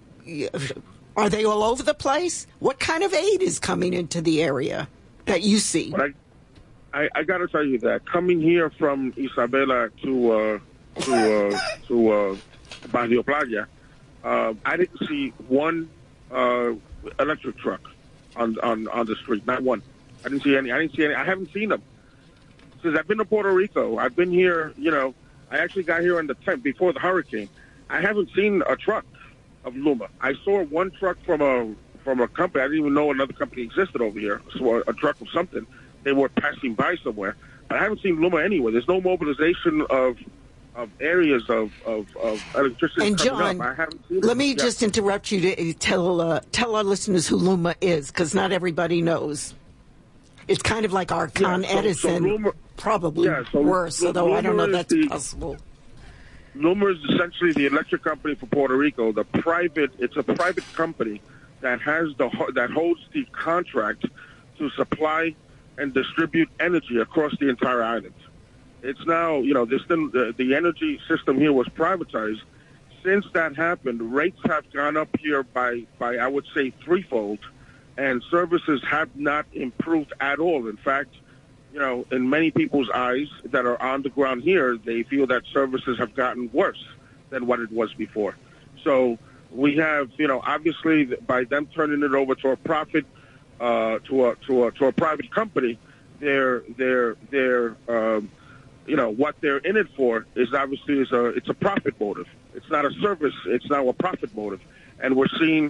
are they all over the place? What kind of aid is coming into the area that you see? But I, I, I got to tell you that coming here from Isabela to uh, to uh, to uh, Barrio Playa, uh, I didn't see one uh, electric truck on on on the street. Not one. I didn't see any. I didn't see any. I haven't seen them since I've been to Puerto Rico. I've been here. You know, I actually got here on the tenth before the hurricane. I haven't seen a truck of Luma. I saw one truck from a from a company. I didn't even know another company existed over here. So a, a truck of something. They were passing by somewhere. But I haven't seen Luma anywhere. There's no mobilization of of areas of, of, of electricity And coming John, up. I haven't seen let it. me Yeah. just interrupt you to tell uh, tell our listeners who Luma is, because not everybody knows. It's kind of like our Con Yeah, so- so Edison, Luma- probably yeah, so worse, Lu- although I don't know Luma if is that's the- possible. Luma is essentially the electric company for Puerto Rico. The private, it's a private company that has the ho- that holds the contract to supply and distribute energy across the entire island. It's now, you know, this thing, the, the energy system here was privatized. Since that happened, rates have gone up here by, by I would say, threefold, and services have not improved at all. In fact, you know, in many people's eyes that are on the ground here, they feel that services have gotten worse than what it was before. So we have, you know, obviously by them turning it over to a profit, uh, to a to a to a private company, they're they're they're um, you know, what they're in it for is obviously is a it's a profit motive. It's not a service. It's now a profit motive, and we're seeing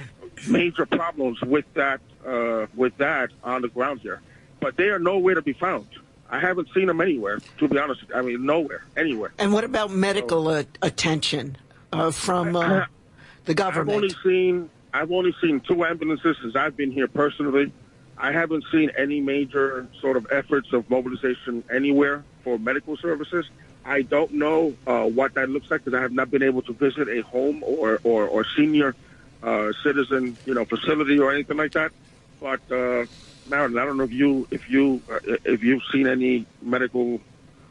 major problems with that uh, with that on the ground here. But they are nowhere to be found. I haven't seen them anywhere, to be honest. I mean, nowhere, anywhere. And what about medical uh, attention uh, from uh, the government? I've only seen I've only seen two ambulances since I've been here personally. I haven't seen any major sort of efforts of mobilization anywhere for medical services. I don't know uh, what that looks like because I have not been able to visit a home or or, or senior uh, citizen, you know, facility or anything like that. But uh, Marilyn, I don't know if you if you uh, if you've seen any medical.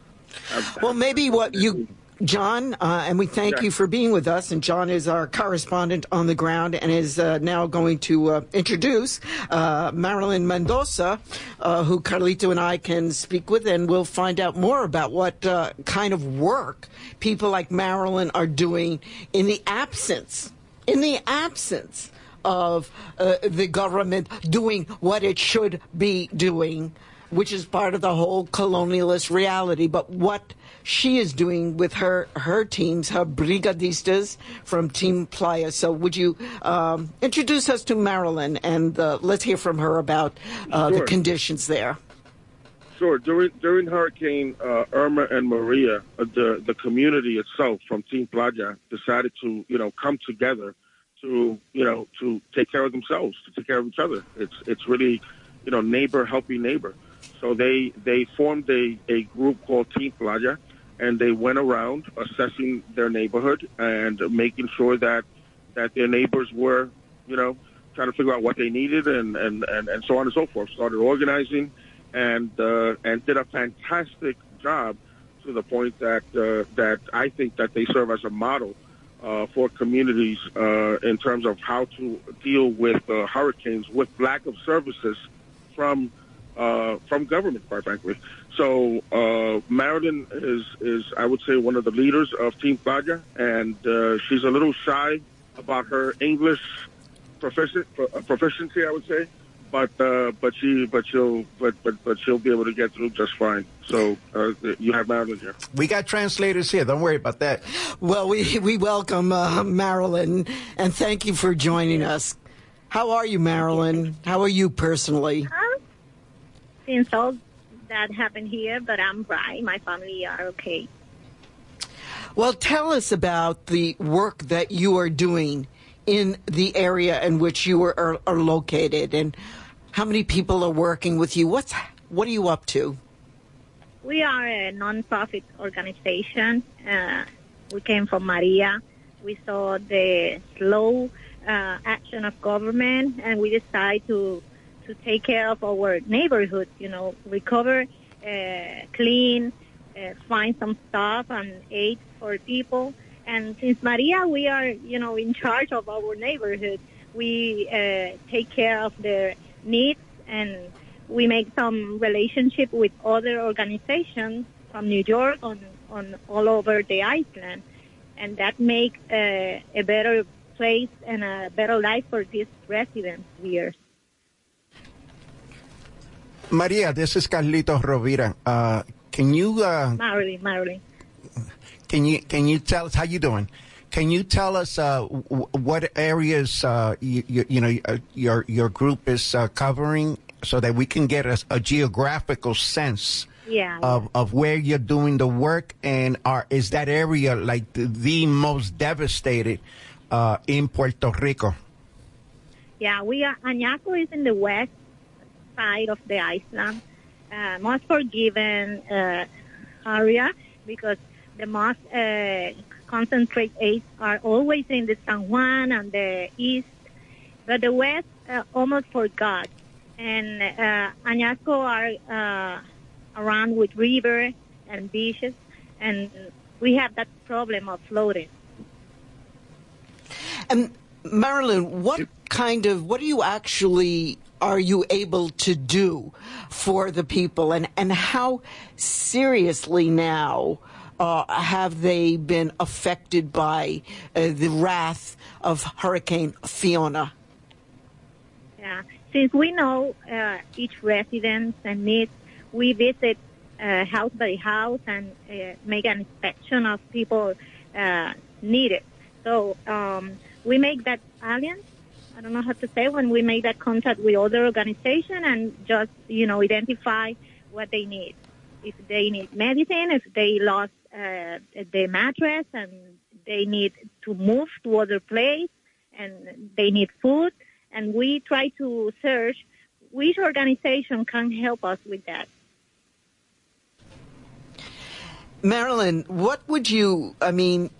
Uh, Well, maybe what you, John, uh, and we thank Yeah. you for being with us. And John is our correspondent on the ground and is uh, now going to uh, introduce uh, Marilyn Mendoza, uh, who Carlito and I can speak with, and we'll find out more about what uh, kind of work people like Marilyn are doing in the absence, in the absence of uh, the government doing what it should be doing, which is part of the whole colonialist reality. But what she is doing with her her teams, her brigadistas from Team Playa. So would you um, introduce us to Marilyn, and uh, let's hear from her about uh, the Sure. conditions there. Sure. During during Hurricane uh, Irma and Maria, uh, the the community itself from Team Playa decided to you know come together to you know to take care of themselves, to take care of each other. It's it's really you know neighbor helping neighbor. So they they formed a, a group called Team Playa, and they went around assessing their neighborhood and making sure that that their neighbors were you know trying to figure out what they needed and and, and, and so on and so forth. Started organizing. And uh, and did a fantastic job to the point that uh, that I think that they serve as a model uh, for communities uh, in terms of how to deal with uh, hurricanes with lack of services from uh, from government, quite frankly. So uh, Marilyn is is I would say one of the leaders of Team Playa, and uh, she's a little shy about her English proficient, proficiency, I would say. But uh, but she but she'll but, but but she'll be able to get through just fine. So uh, you have Marilyn here. We got translators here. Don't worry about that. Well, we we welcome uh, Marilyn, and thank you for joining us. How are you, Marilyn? How are you personally? Uh, since all that happened here, but I'm right. My family are okay. Well, tell us about the work that you are doing in the area in which you are, are, are located, and how many people are working with you. What's what are you up to? We are a non-profit organization. Uh, we came from Maria. We saw the slow uh, action of government, and we decided to to take care of our neighborhood. You know, recover, uh, clean, uh, find some stuff and aid for people. And since Maria, we are, you know, in charge of our neighborhood. We uh, take care of their needs, and we make some relationship with other organizations from New York on, on all over the island. And that make uh, a better place and a better life for these residents here. Maria, this is Carlitos Rovira. Uh, can you uh, Marilyn, Marilyn. can you can you tell us how you doing? Can you tell us uh, w- what areas uh, you, you, you know uh, your your group is uh, covering, so that we can get a, a geographical sense Yeah. of, of where you're doing the work, and are is that area like the, the most devastated uh, in Puerto Rico? Yeah, we are. Añasco is in the west side of the island, uh, most forgiven uh, area because the most uh, concentrate aids are always in the San Juan and the east, but the west uh, almost forgot. And uh, Añasco are uh, around with river and beaches, and we have that problem of floating. And Marilyn, what kind of, what do you actually, are you able to do for the people? And, and how seriously now uh, have they been affected by uh, the wrath of Hurricane Fiona? Yeah. Since we know uh, each residence and needs, we visit uh, house by house and uh, make an inspection of people uh, needed. So um, we make that alliance. I don't know how to say, when we make that contact with other organizations and just, you know, identify what they need. If they need medicine, if they lost uh, the mattress and they need to move to other place and they need food, and we try to search which organization can help us with that. Marilyn, what would you, I mean,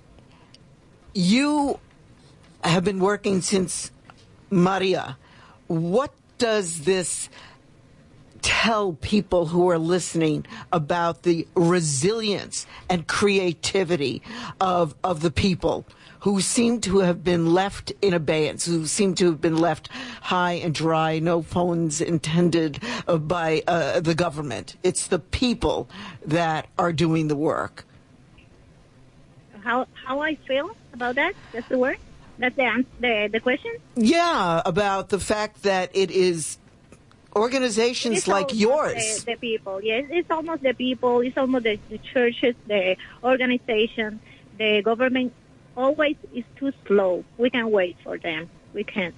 you have been working since Maria. What does this tell people who are listening about the resilience and creativity of of the people who seem to have been left in abeyance, who seem to have been left high and dry, no phones intended uh, by uh, the government? It's the people that are doing the work. How how I feel about that? That's the word? That's the answer, the, the question? Yeah, about the fact that it is organizations It's like almost yours. The, the people, yes. It's almost the people. It's almost the, the churches, the organization, the government. Always is too slow. We can wait for them. We can't.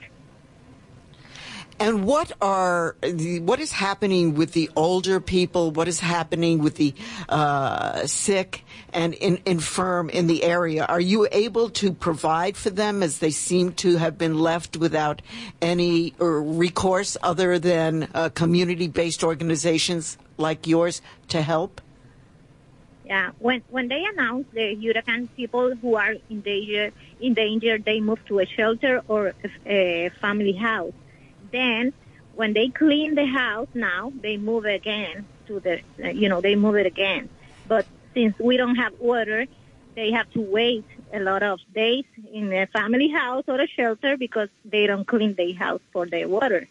And what are the, what is happening with the older people? What is happening with the uh, sick and in, infirm in the area? Are you able to provide for them, as they seem to have been left without any or recourse other than uh, community-based organizations like yours to help? Yeah. When when they announce the hurricane, people who are in danger, in danger, they move to a shelter or a, a family house. Then, when they clean the house, now they move again to the, uh, you know, they move it again. But since we don't have water, they have to wait a lot of days in a family house or a shelter because they don't clean their house for the water.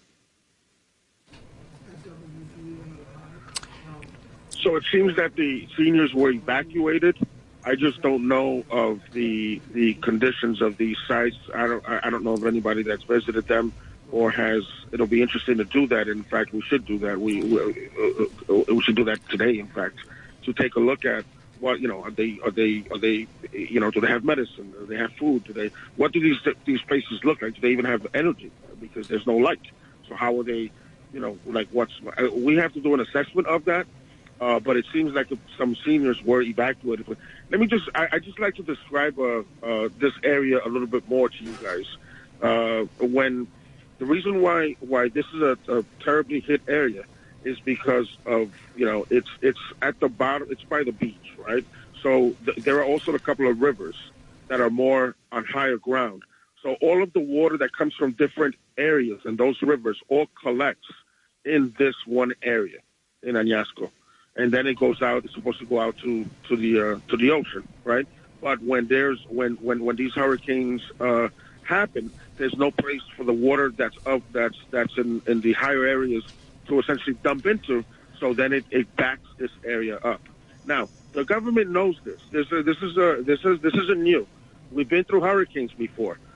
So it seems that the seniors were evacuated. I just don't know of the the conditions of these sites. I don't I don't know of anybody that's visited them or has. It'll be interesting to do that. In fact, we should do that. We we, uh, we should do that today. In fact, to take a look at what you know. Are they are they are they you know? Do they have medicine? Do they have food? Do they? What do these these places look like? Do they even have energy? Because there's no light. So how are they? You know, like what's? We have to do an assessment of that. Uh, but it seems like some seniors were evacuated. But let me just, I, I just like to describe uh, uh, this area a little bit more to you guys. Uh, when the reason why why this is a, a terribly hit area is because of, you know, it's it's at the bottom, it's by the beach, right? So th- there are also a couple of rivers that are more on higher ground. So all of the water that comes from different areas and those rivers all collects in this one area in Añasco. And then it goes out. It's supposed to go out to to the uh, to the ocean, right? But when there's when when, when these hurricanes uh, happen, there's no place for the water that's up that's that's in, in the higher areas to essentially dump into. So then it, it backs this area up. Now the government knows this. This is this is a this is this isn't new. We've been through hurricanes before.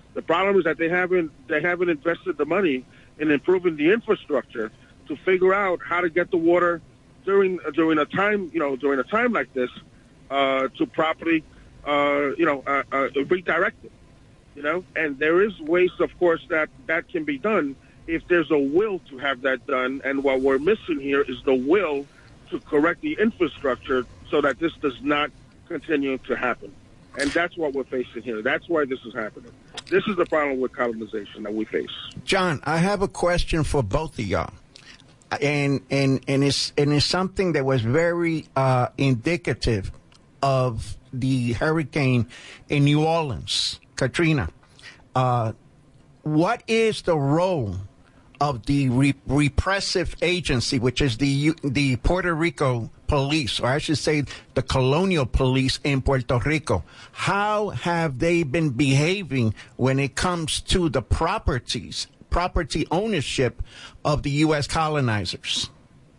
The problem is that they haven't they haven't invested the money in improving the infrastructure to figure out how to get the water during during a time you know during a time like this uh, to properly uh, you know uh, uh, redirect it. You know, and there is ways, of course, that that can be done if there's a will to have that done. And what we're missing here is the will to correct the infrastructure so that this does not continue to happen. And that's what we're facing here. That's why this is happening. This is the problem with colonization that we face. John, I have a question for both of y'all. And and and it's and it's something that was very uh, indicative of the hurricane in New Orleans, Katrina. Uh, what is the role of the re- repressive agency, which is the the Puerto Rico police, or I should say the colonial police in Puerto Rico? How have they been behaving when it comes to the properties, property ownership of the U S colonizers?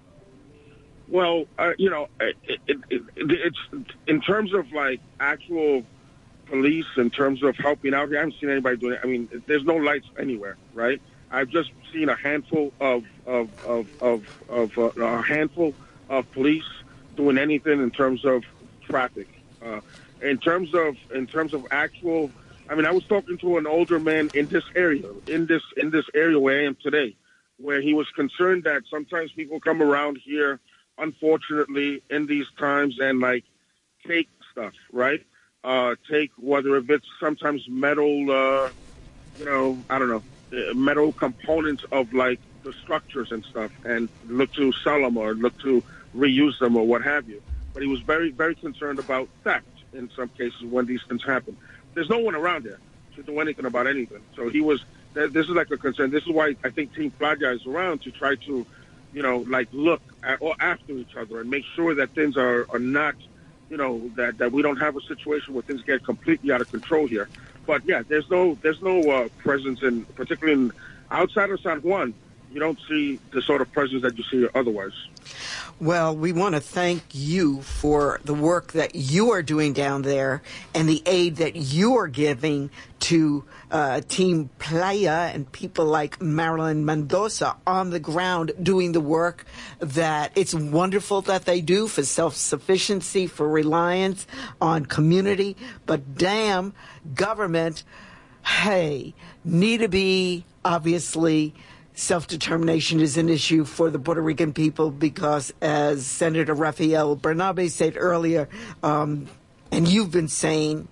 Well, uh, you know, it, it, it, it's in terms of like actual police, in terms of helping out here, I haven't seen anybody doing it. I mean, there's no lights anywhere, right? I've just seen a handful of of of of, of uh, a handful of police doing anything in terms of traffic. Uh, in terms of in terms of actual, I mean, I was talking to an older man in this area, in this in this area where I am today, where he was concerned that sometimes people come around here, unfortunately, in these times and like take stuff, right? Uh, take whether if it's sometimes metal, uh, you know, I don't know, metal components of like the structures and stuff, and look to sell them or look to reuse them or what have you. But he was very, very concerned about theft in some cases when these things happen. There's no one around there to do anything about anything. So he was, this is like a concern. This is why I think Team Playa is around, to try to, you know, like look at, or after each other and make sure that things are, are not, you know, that, that we don't have a situation where things get completely out of control here. But yeah, there's no there's no uh, presence in, particularly in, outside of San Juan. You don't see the sort of presence that you see otherwise. Well, we want to thank you for the work that you are doing down there and the aid that you are giving to uh, Team Playa and people like Marilyn Mendoza on the ground doing the work that it's wonderful that they do for self-sufficiency, for reliance on community. But damn, government, hey, need to be obviously... Self-determination is an issue for the Puerto Rican people because, as Senator Rafael Bernabe said earlier, um, and you've been saying,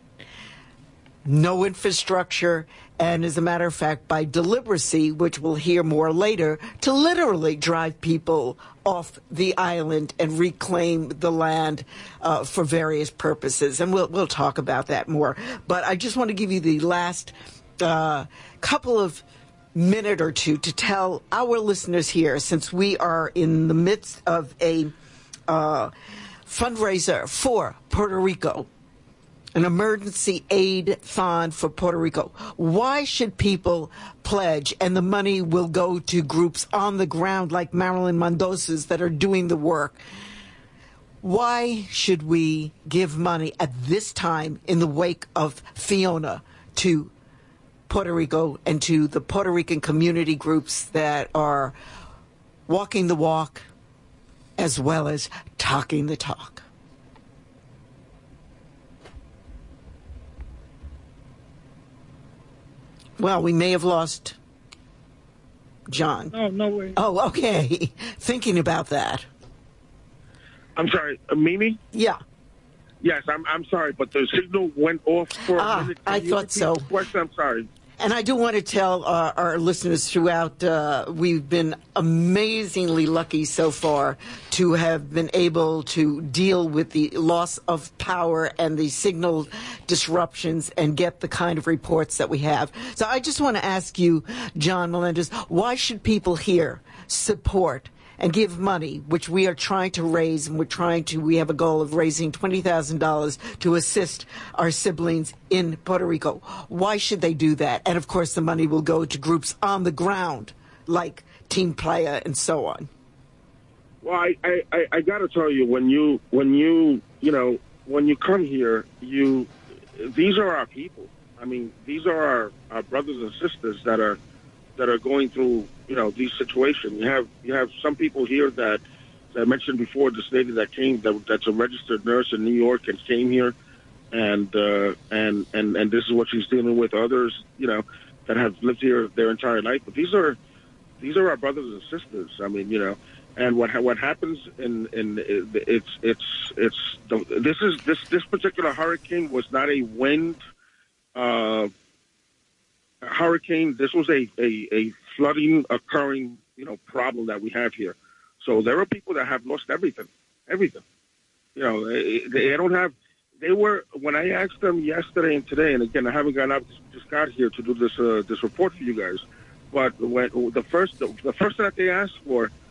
no infrastructure, and as a matter of fact, by deliberacy, which we'll hear more later, to literally drive people off the island and reclaim the land uh, for various purposes. And we'll, we'll talk about that more. But I just want to give you the last uh, couple of minute or two to tell our listeners here, since we are in the midst of a uh, fundraiser for Puerto Rico, an emergency aid fund for Puerto Rico. Why should people pledge? And the money will go to groups on the ground like Marilyn Mendoza's that are doing the work. Why should we give money at this time in the wake of Fiona to Puerto Rico and to the Puerto Rican community groups that are walking the walk as well as talking the talk? Well, we may have lost John. No, no way. Oh, okay. Thinking about that. I'm sorry, uh, Mimi? Yeah. Yes, I'm I'm sorry, but the signal went off for a Ah, minute. Can I you thought repeat so. the question? I'm sorry. And I do want to tell uh, our listeners throughout, uh, we've been amazingly lucky so far to have been able to deal with the loss of power and the signal disruptions and get the kind of reports that we have. So I just want to ask you, John Melendez, why should people here support and give money, which we are trying to raise, and we're trying to, we have a goal of raising twenty thousand dollars to assist our siblings in Puerto Rico? Why should they do that? And of course, the money will go to groups on the ground, like Team Playa and so on. Well, I, I, I, I got to tell you, when you, when you, you know, when you come here, you, these are our people. I mean, these are our, our brothers and sisters that are that are going through, you know, these situations. You have you have some people here that, that I mentioned before, this lady that came, that, that's a registered nurse in New York and came here, and uh, and and and this is what she's dealing with. Others, you know, that have lived here their entire life. But these are these are our brothers and sisters. I mean, you know, and what what happens in in it's it's it's the, this is this this particular hurricane was not a wind. Uh, hurricane. This was a, a, a flooding occurring, you know, problem that we have here. So there are people that have lost everything, everything. You know, they, they don't have. They were when I asked them yesterday and today, and again, I haven't gotten up, just got here to do this uh, this report for you guys. But when the first the, the first thing that they asked for